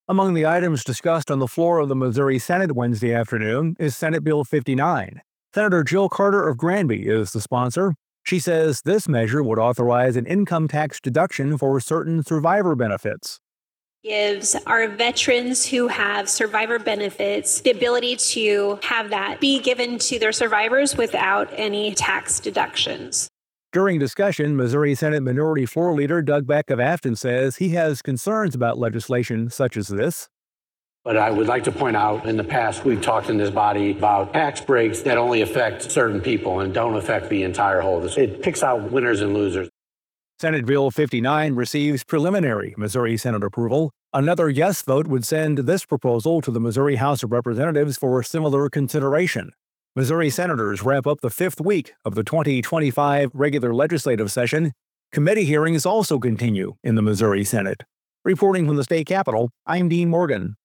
Among the items discussed on the floor of the Missouri Senate Wednesday afternoon is Senate Bill 59. Senator Jill Carter of Granby is the sponsor. She says this measure would authorize an income tax deduction for certain survivor benefits. Gives our veterans who have survivor benefits the ability to have that be given to their survivors without any tax deductions. During discussion, Missouri Senate Minority Floor Leader Doug Beck of Afton says he has concerns about legislation such as this. But I would like to point out, in the past, we've talked in this body about tax breaks that only affect certain people and don't affect the entire whole. It picks out winners and losers. Senate Bill 59 receives preliminary Missouri Senate approval. Another yes vote would send this proposal to the Missouri House of Representatives for similar consideration. Missouri senators wrap up the fifth week of the 2025 regular legislative session. Committee hearings also continue in the Missouri Senate. Reporting from the state capitol, I'm Dean Morgan.